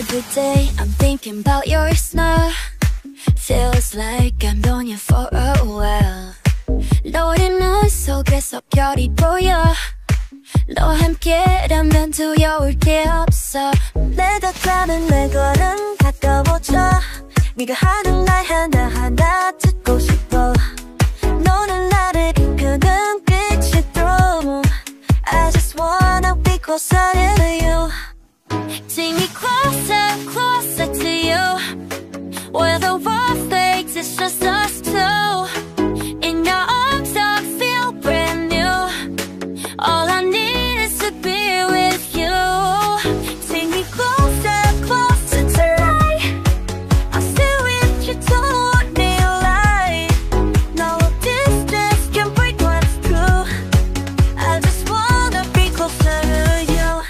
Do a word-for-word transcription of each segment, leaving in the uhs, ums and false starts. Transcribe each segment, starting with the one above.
Every day I'm thinking about your smile. Feels like I've known you for a while. 너의 눈 속에서 별이 보여. 너와 함께라면 두려울 게 없어. 내가 가는 내 걸음 가까워져. 네가 하는 말 하나하나 듣고 싶어. 너는 나를 이끄는 빛이 through. I just wanna be closer to you. Take me closer, closer to you. Where the world fades, it's just us two. In your arms I feel brand new. All I need is to be with you. Take me closer, closer tonight. I'll stay with you, don't need a lie. No distance can break what's true. I just wanna be closer to you.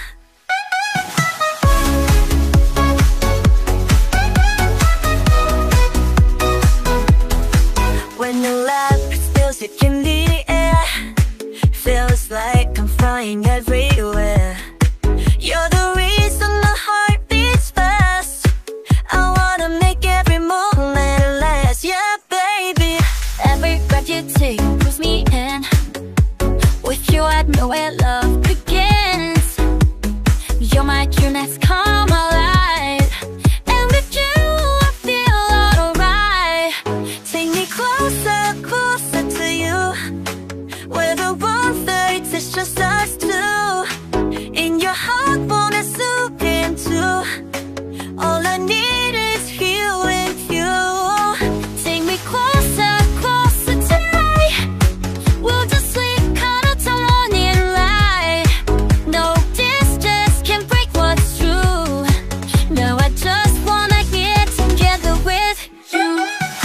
When you laugh, it feels it in the air. Feels like I'm flying everywhere. You're the reason my heart beats fast. I wanna make every moment last. Yeah, baby. Every breath you take pulls me in. With you I know where love begins. You're my true next come alive. And with you I feel alright. Take me closer, closer to you. Where the world fades, it's just us two. In your heart, wanna zoom into. All I need is here with you. Take me closer, closer tonight. We'll just sleep kinda don't need light. No distance can break what's true. Now I just wanna get together with you.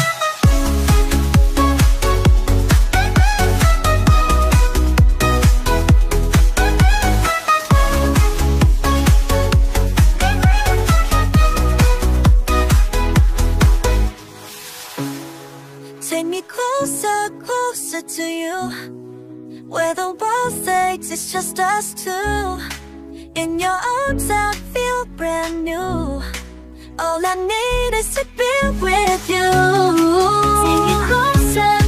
Take me closer, closer to you. Where the world fades, it's just us two. In your arms I feel brand new. All I need is to be with you. Take me closer,